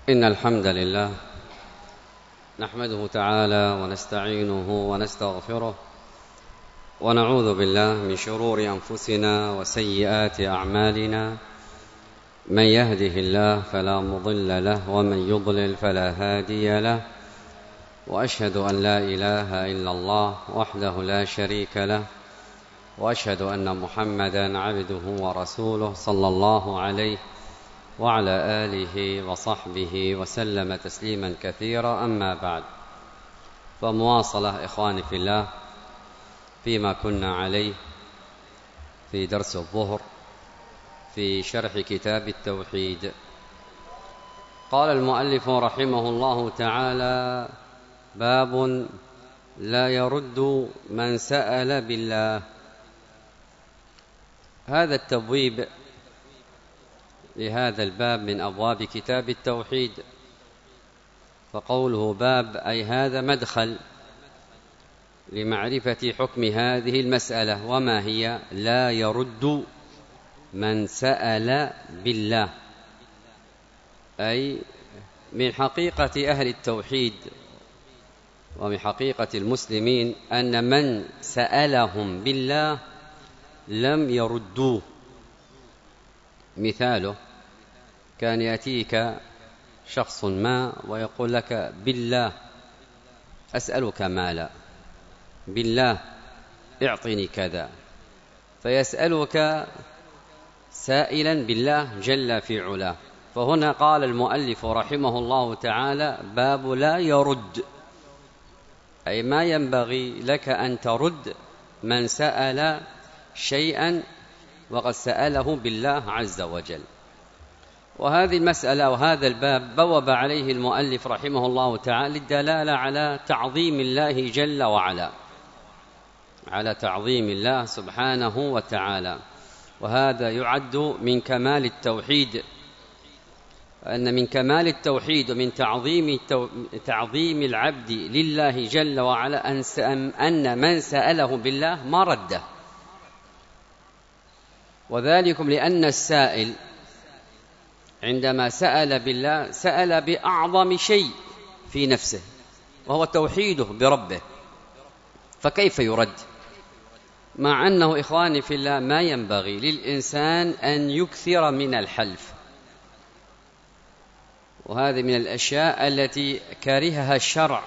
إن الحمد لله نحمده تعالى ونستعينه ونستغفره ونعوذ بالله من شرور أنفسنا وسيئات أعمالنا. من يهده الله فلا مضل له ومن يضلل فلا هادي له، وأشهد أن لا إله إلا الله وحده لا شريك له، وأشهد أن محمدًا عبده ورسوله صلى الله عليه وعلى آله وصحبه وسلم تسليما كثيرا. أما بعد، فمواصلة إخواني في الله فيما كنا عليه في درس الظهر في شرح كتاب التوحيد. قال المؤلف رحمه الله تعالى: باب لا يرد من سأل بالله. هذا التبويب لهذا الباب من أبواب كتاب التوحيد، فقوله باب أي هذا مدخل لمعرفة حكم هذه المسألة. وما هي؟ لا يرد من سأل بالله، أي من حقيقة أهل التوحيد ومن حقيقة المسلمين أن من سألهم بالله لم يردوه. مثاله: كان يأتيك شخص ما ويقول لك: بالله أسألك مالا، بالله اعطني كذا، فيسألك سائلا بالله جل في علاه. فهنا قال المؤلف رحمه الله تعالى: باب لا يرد، أي ما ينبغي لك أن ترد من سأل شيئا وقد سأله بالله عز وجل. وهذه المسألة وهذا الباب بوب عليه المؤلف رحمه الله تعالى للدلالة على تعظيم الله جل وعلا، على تعظيم الله سبحانه وتعالى. وهذا يعد من كمال التوحيد، أن من كمال التوحيد ومن تعظيم العبد لله جل وعلا أن من سأله بالله ما رده. وذلكم لأن السائل عندما سأل بالله سأل بأعظم شيء في نفسه وهو توحيده بربه، فكيف يرد؟ مع أنه إخواني في الله ما ينبغي للإنسان أن يكثر من الحلف، وهذه من الأشياء التي كرهها الشرع.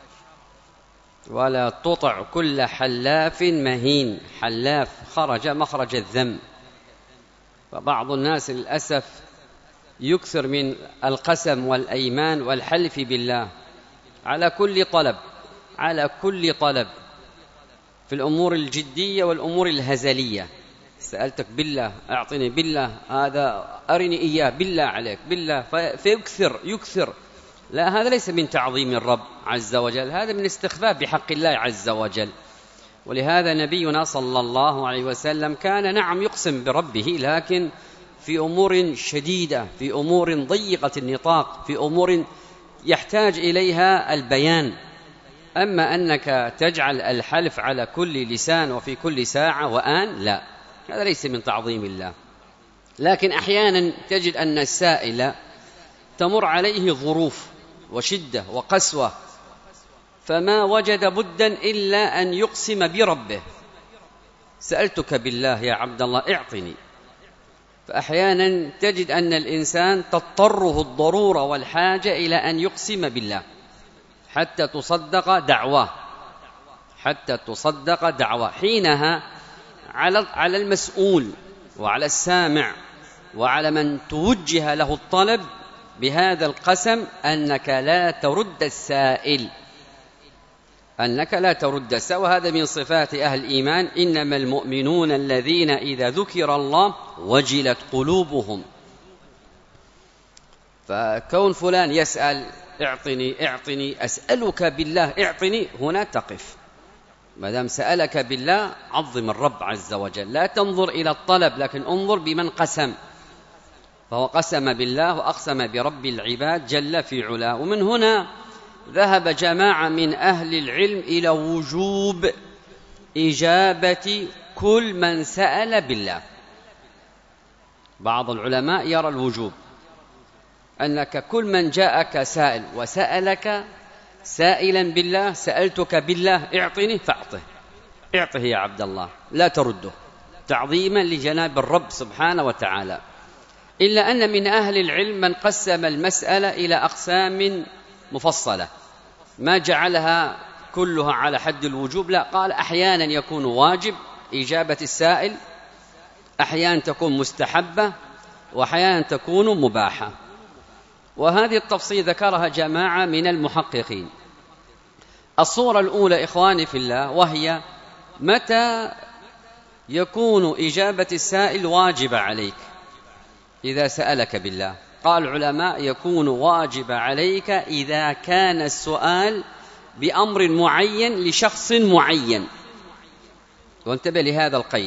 ولا تطع كل حلاف مهين، حلاف خرج مخرج الذم. فبعض الناس للأسف يكثر من القسم والأيمان والحلف بالله على كل طلب، على كل طلب، في الأمور الجدية والأمور الهزلية. سألتك بالله أعطني، بالله هذا أرني إياه، بالله عليك، بالله، فيكثر. لا، هذا ليس من تعظيم الرب عز وجل، هذا من استخفاف بحق الله عز وجل. ولهذا نبينا صلى الله عليه وسلم كان نعم يقسم بربه، لكن في أمور شديدة، في أمور ضيقة النطاق، في أمور يحتاج إليها البيان. أما أنك تجعل الحلف على كل لسان وفي كل ساعة وآن، لا، هذا ليس من تعظيم الله. لكن أحيانا تجد أن السائل تمر عليه ظروف وشدة وقسوة، فما وجد بدا إلا أن يقسم بربه: سألتك بالله يا عبد الله اعطني. فأحيانا تجد أن الإنسان تضطره الضرورة والحاجة إلى أن يقسم بالله حتى تصدق دعواه. حينها على المسؤول وعلى السامع وعلى من توجه له الطلب بهذا القسم أنك لا ترد السائل، وهذا من صفات أهل الإيمان: إنما المؤمنون الذين إذا ذكر الله وجلت قلوبهم. فكون فلان يسأل اعطني أسألك بالله اعطني، هنا تقف. ما دام سألك بالله عظم الرب عز وجل، لا تنظر إلى الطلب لكن انظر بمن قسم. فهو قسم بالله وأقسم برب العباد جل في علاه. ومن هنا ذهب جماعة من أهل العلم إلى وجوب إجابة كل من سأل بالله. بعض العلماء يرى الوجوب، أنك كل من جاءك سائل وسألك سائلا بالله سألتك بالله اعطني فأعطه، اعطه يا عبد الله لا ترده، تعظيما لجناب الرب سبحانه وتعالى. إلا أن من أهل العلم من قسم المسألة إلى أقسام مفصلة، ما جعلها كلها على حد الوجوب، لا، قال أحيانا يكون واجب إجابة السائل، أحيانا تكون مستحبة، وأحيانا تكون مباحة. وهذه التفصيل ذكرها جماعة من المحققين. الصورة الأولى إخواني في الله، وهي متى يكون إجابة السائل واجب عليك إذا سألك بالله. قال العلماء يكون واجب عليك إذا كان السؤال بأمر معين لشخص معين. وانتبه لهذا القيد،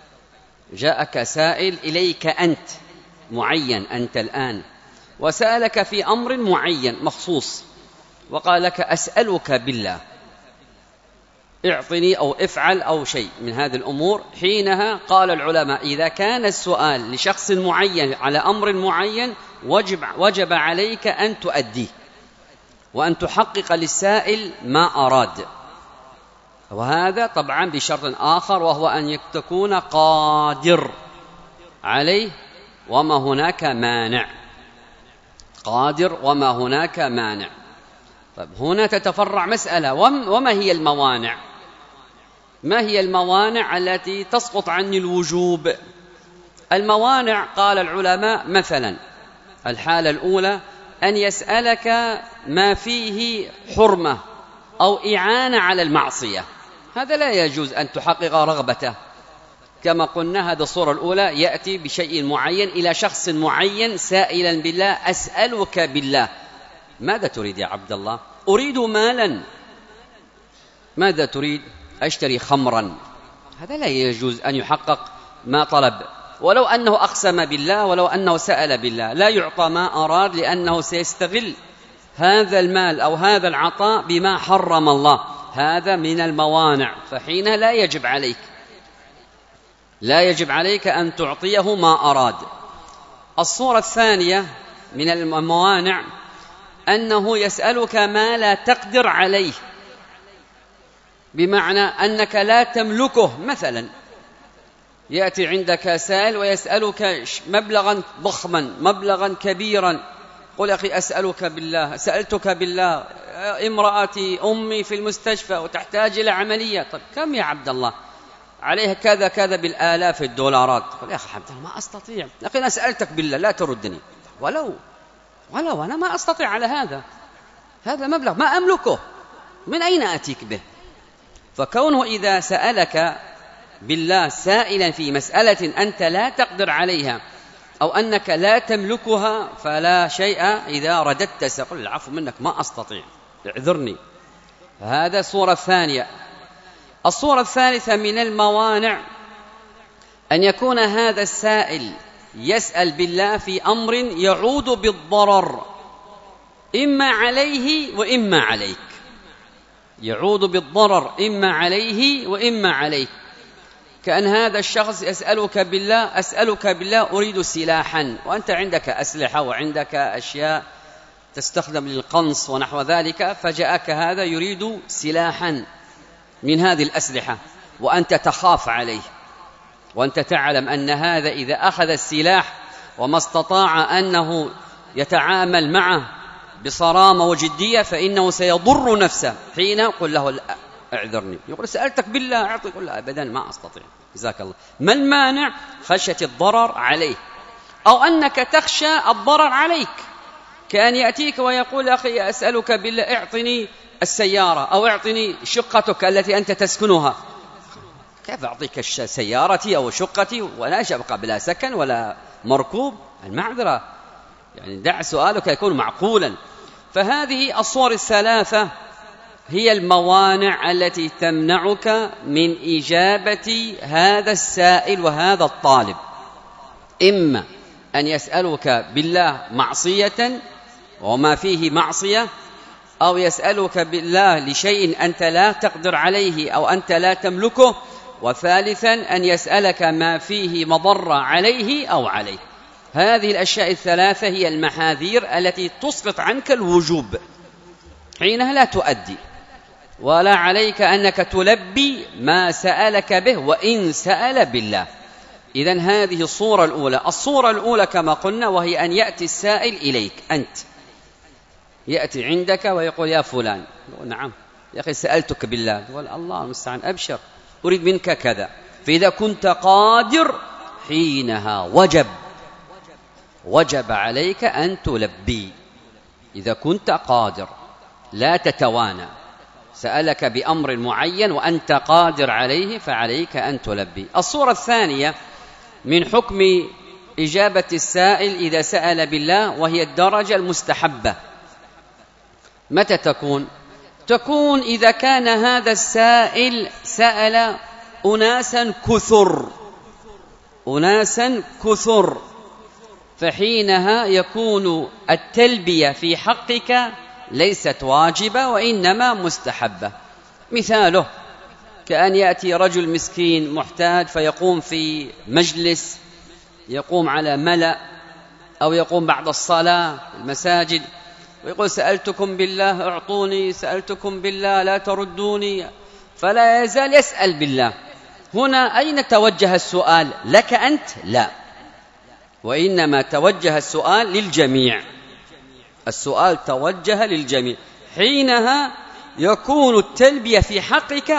جاءك سائل إليك أنت معين، أنت الآن، وسألك في أمر معين مخصوص، وقال لك أسألك بالله اعطني أو افعل أو شيء من هذه الأمور. حينها قال العلماء إذا كان السؤال لشخص معين على أمر معين وجب عليك أن تؤديه، وأن تحقق للسائل ما أراد. وهذا طبعا بشرط آخر، وهو أن تكون قادر عليه وما هناك مانع، قادر وما هناك مانع. طيب هنا تتفرع مسألة، وما هي الموانع؟ ما هي الموانع التي تسقط عني الوجوب؟ الموانع قال العلماء مثلا الحالة الأولى أن يسألك ما فيه حرمة أو إعانة على المعصية، هذا لا يجوز أن تحقق رغبته. كما قلنا هذا الصورة الأولى، يأتي بشيء معين إلى شخص معين سائلا بالله أسألك بالله، ماذا تريد يا عبد الله؟ أريد مالا. ماذا تريد؟ أشتري خمرا. هذا لا يجوز أن يحقق ما طلب، ولو أنه أقسم بالله، ولو أنه سأل بالله، لا يعطى ما أراد، لأنه سيستغل هذا المال أو هذا العطاء بما حرم الله. هذا من الموانع، فحين لا يجب عليك أن تعطيه ما أراد. الصورة الثانية من الموانع أنه يسألك ما لا تقدر عليه، بمعنى أنك لا تملكه. مثلا يأتي عندك سائل ويسألك مبلغا ضخما، مبلغا كبيرا، قل أخي أسألك بالله، سألتك بالله، امرأتي أمي في المستشفى وتحتاج إلى عملية. طيب كم يا عبد الله؟ عليها كذا كذا بالآلاف الدولارات. قل يا أخي عبد الله ما أستطيع، لكن أنا سألتك بالله لا تردني، ولو أنا ما أستطيع على هذا مبلغ ما أملكه، من أين أتيك به؟ فكونه إذا سألك بالله سائلا في مسألة أنت لا تقدر عليها أو أنك لا تملكها فلا شيء إذا رددت سأقول العفو منك ما أستطيع، اعذرني. هذا الصورة الثانية. الصورة الثالثة من الموانع أن يكون هذا السائل يسأل بالله في أمر يعود بالضرر إما عليه وإما عليك، يعود بالضرر إما عليه وإما عليك. كأن هذا الشخص يسألك بالله أسألك بالله أريد سلاحا، وأنت عندك أسلحة وعندك أشياء تستخدم للقنص ونحو ذلك، فجاءك هذا يريد سلاحا من هذه الأسلحة وأنت تخاف عليه، وأنت تعلم أن هذا إذا أخذ السلاح وما استطاع أنه يتعامل معه بصرامة وجدية فإنه سيضر نفسه. حين قل له اعذرني، يقول سألتك بالله أعطي، يقول لا أبدا ما أستطيع، جزاك الله. ما المانع؟ خشية الضرر عليه، أو أنك تخشى الضرر عليك، كأن يأتيك ويقول أخي أسألك بالله اعطني السيارة أو اعطني شقتك التي أنت تسكنها. كيف أعطيك سيارتي أو شقتي ولا أبقى بلا سكن ولا مركوب؟ المعذرة، يعني دع سؤالك يكون معقولا. فهذه الصور الثلاثة هي الموانع التي تمنعك من إجابة هذا السائل وهذا الطالب، إما أن يسألك بالله معصية وما فيه معصية، أو يسألك بالله لشيء أنت لا تقدر عليه أو أنت لا تملكه، وثالثا أن يسألك ما فيه مضرة عليه أو عليه. هذه الأشياء الثلاثة هي المحاذير التي تسقط عنك الوجوب، حينها لا تؤدي، ولا عليك أنك تلبي ما سألك به وإن سأل بالله. إذن هذه الصورة الأولى. الصورة الأولى كما قلنا وهي أن يأتي السائل إليك أنت، يأتي عندك ويقول يا فلان، نعم يا أخي سألتك بالله، تقول الله المستعان أبشر أريد منك كذا. فإذا كنت قادر حينها وجب عليك أن تلبي. إذا كنت قادر لا تتوانى، سألك بأمر معين وأنت قادر عليه فعليك أن تلبي. الصورة الثانية من حكم إجابة السائل إذا سأل بالله، وهي الدرجة المستحبة. متى تكون؟ تكون إذا كان هذا السائل سأل أناسا كثر، فحينها يكون التلبية في حقك ليست واجبة وإنما مستحبة. مثاله كأن يأتي رجل مسكين محتاج فيقوم في مجلس، يقوم على ملأ، أو يقوم بعد الصلاة في المساجد ويقول سألتكم بالله اعطوني، سألتكم بالله لا تردوني، فلا يزال يسأل بالله. هنا أين توجه السؤال؟ لك أنت؟ لا، وإنما توجه السؤال للجميع، السؤال توجه للجميع. حينها يكون التلبية في حقك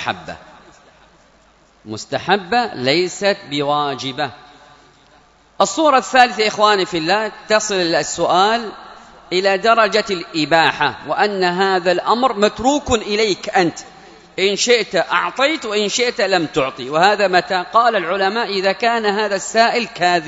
مستحبة ليست بواجبة. الصورة الثالثة إخواني في الله، تصل السؤال إلى درجة الإباحة، وأن هذا الأمر متروك إليك أنت، إن شئت أعطيت وإن شئت لم تعطي. وهذا متى؟ قال العلماء إذا كان هذا السائل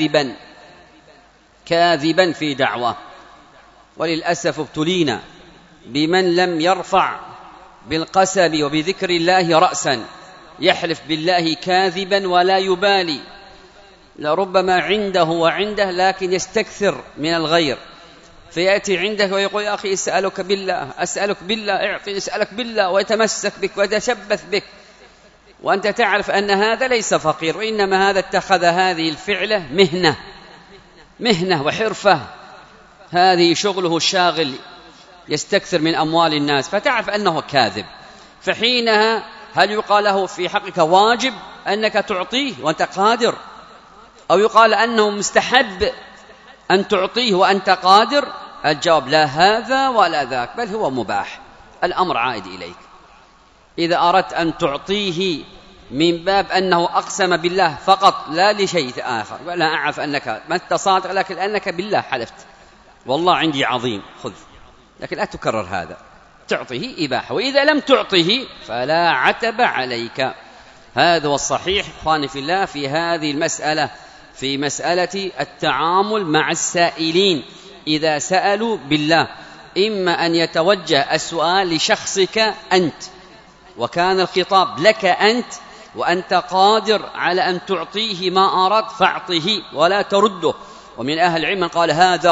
كاذبا في دعوة. وللأسف ابتلينا بمن لم يرفع بالقسم وبذكر الله رأسا، يحلف بالله كاذبا ولا يبالي، لربما عنده وعنده لكن يستكثر من الغير، فيأتي عندك ويقول يا أخي أسألك بالله اعطي، أسألك بالله، ويتمسك بك ويتشبث بك، وأنت تعرف أن هذا ليس فقير، وإنما هذا اتخذ هذه الفعلة مهنة وحرفة، هذه شغله الشاغل، يستكثر من أموال الناس، فتعرف أنه كاذب. فحينها هل يقال له في حقك واجب أنك تعطيه وأنت قادر، أو يقال أنه مستحب أن تعطيه وأنت قادر؟ الجواب لا هذا ولا ذاك، بل هو مباح، الأمر عائد إليك. إذا أردت أن تعطيه من باب أنه أقسم بالله فقط لا لشيء آخر، ولا أعرف أنك ما أنت صادق لكن أنك بالله حلفت والله عندي عظيم خذ، لكن لا تكرر هذا، تعطيه إباحة. وإذا لم تعطه فلا عتب عليك. هذا هو الصحيح إخواني في الله في هذه المسألة، في مسألة التعامل مع السائلين إذا سألوا بالله. إما أن يتوجه السؤال لشخصك أنت وكان الخطاب لك أنت وأنت قادر على أن تعطيه ما أردت فاعطه ولا ترده. ومن أهل العلم قال هذا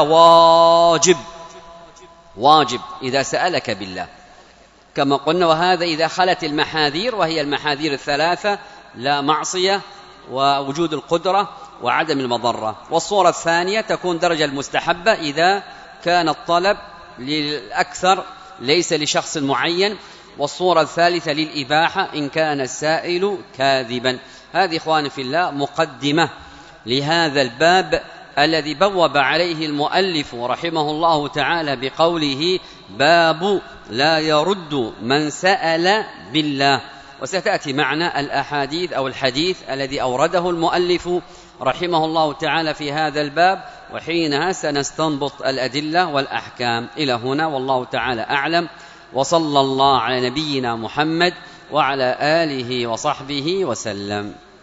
واجب إذا سألك بالله كما قلنا. وهذا إذا خلت المحاذير، وهي المحاذير الثلاثة: لا معصية، ووجود القدرة، وعدم المضرة. والصورة الثانية تكون درجة المستحبة إذا كان الطلب للأكثر ليس لشخص معين. والصورة الثالثة للإباحة إن كان السائل كاذبا. هذه إخواني في الله مقدمة لهذا الباب الذي بوب عليه المؤلف رحمه الله تعالى بقوله باب لا يرد من سأل بالله. وستأتي معنا الأحاديث أو الحديث الذي أورده المؤلف رحمه الله تعالى في هذا الباب، وحينها سنستنبط الأدلة والأحكام. إلى هنا والله تعالى أعلم، وصلى الله على نبينا محمد وعلى آله وصحبه وسلم.